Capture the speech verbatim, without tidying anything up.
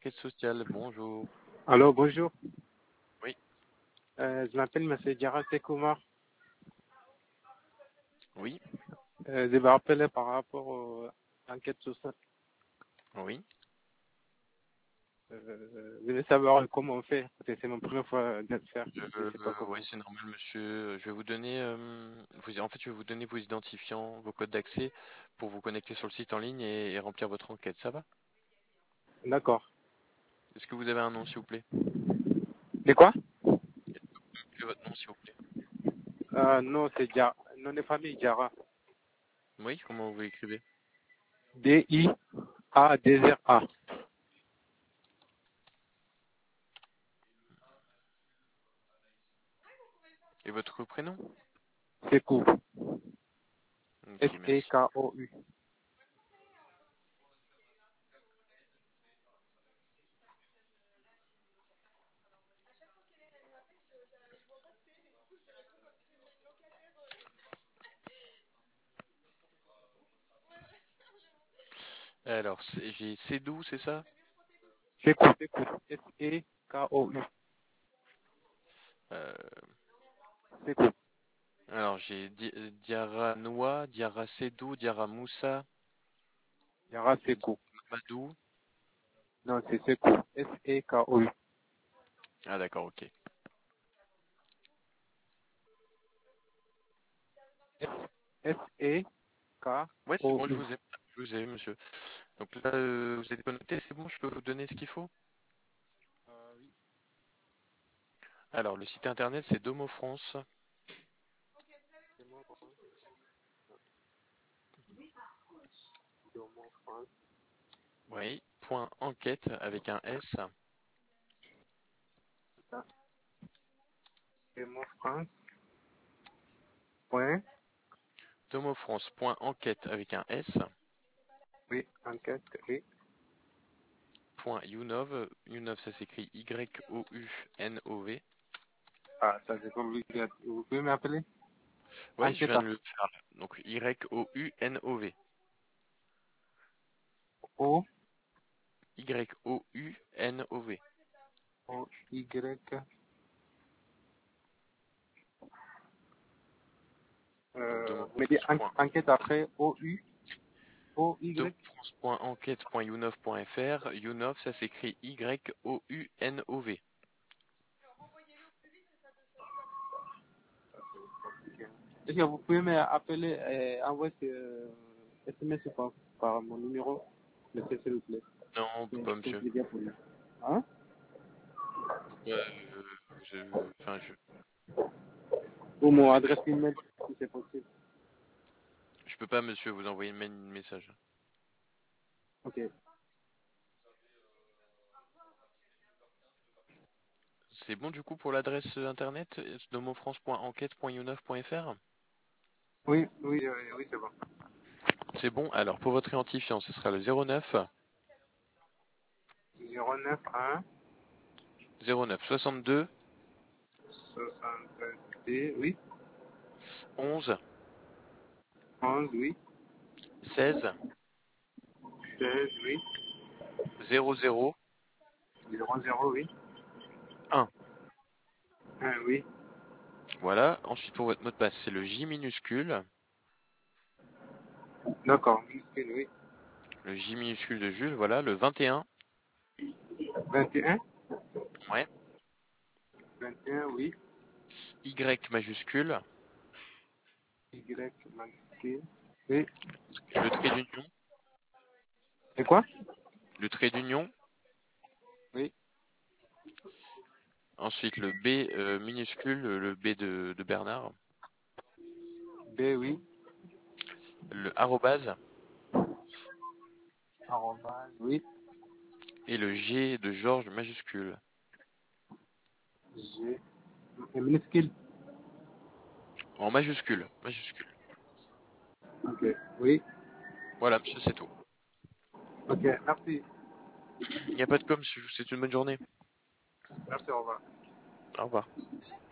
enquête sociale, bonjour. Alors, bonjour. Oui. Euh, je m'appelle M. Diarra Sekoumar. Oui, Euh, je me rappelle par rapport aux enquêtes sociales. oui. Euh, je veux savoir comment on fait, parce que c'est ma première fois de le faire. Je, Je ne sais pas euh, ouais, comment. c'est normal, monsieur. Je vais vous donner, euh, vous- en fait, je vais vous donner vos identifiants, vos codes d'accès pour vous connecter sur le site en ligne et, et remplir votre enquête. Ça va? D'accord. Est-ce que vous avez un nom, s'il vous plaît? De quoi? Quel est votre nom, s'il vous plaît? euh, Non, c'est Diarra. Nom de famille Diarra. Oui, comment vous l'écrivez? D I A D R A. Et votre prénom? Sekou. Ok, merci. S E K O U. Alors, c'est- j'ai Cédou, c'est ça? Sekou, Sekou. S E K O U. Euh, Sekou. alors, j'ai Di- Diarra Noa, Diarra Cédou, Diarra Moussa, Diarra Sekou. Madou. Non, c'est Sekou. S E K O U. Ah, d'accord, ok. S E K Ouais, c'est O bon, je U. vous ai, je vous ai, monsieur. Donc là, euh, vous êtes connecté, c'est bon, je peux vous donner ce qu'il faut. Euh, oui. Alors, le site internet, c'est Domo France. C'est moi, pardon. Domo France. Oui. Point enquête avec un S. Domo France. Point. Domofrance. Point enquête avec un S. Oui, enquête, oui. Point Younov. Younov, ça s'écrit Y O U N O V. Ah, ça c'est compliqué. Vous pouvez m'appeler? Ouais, je Enquête. viens de le faire là. Donc Y O U N O V. O, Y O U N O V. O, Y. Donc Euh, vous mettez Domofrance. en- Point- enquête après O, U, O, Y. Domofrance. Point enquête. Point Younov. Point F R. Younov, ça s'écrit Y O U N O V. Est-ce que vous pouvez m'appeler, euh, envoyer ce S M S par, par mon numéro? Monsieur, s'il vous plaît. Non, on peut C'est pas, monsieur. compliqué pour lui. Hein? Pourquoi euh, je, enfin, je, Ou mon faites- adresse email, si c'est possible. je peux pas, monsieur, vous envoyer un message. Ok. C'est bon du coup pour l'adresse internet domofrance point enquête point younov point F R. Oui, oui, euh, oui, c'est bon. C'est bon. Alors pour votre identifiant, ce sera le zéro neuf zéro neuf un zéro neuf soixante-deux soixante-deux, oui. onze onze, oui. seize seize, oui. zéro zéro zéro zéro, oui. un. un, oui. Voilà. Ensuite pour votre mot de passe, c'est le J minuscule, D'accord, minuscule, oui. le J minuscule de Jules. Voilà, le vingt et un. vingt et un, Ouais. vingt et un, oui. Y majuscule, Y minuscule, oui. le trait d'union, Et quoi? le trait d'union. Oui. Ensuite le B euh, minuscule, le B de, de Bernard, B, oui. le arrobase Arrobase, oui. et le G de Georges majuscule. G. Et minuscule. En majuscule, majuscule. Ok, oui. Voilà, monsieur, c'est tout. Ok, merci. Il n'y a pas de com, c'est une bonne journée. Merci, au revoir. Au revoir.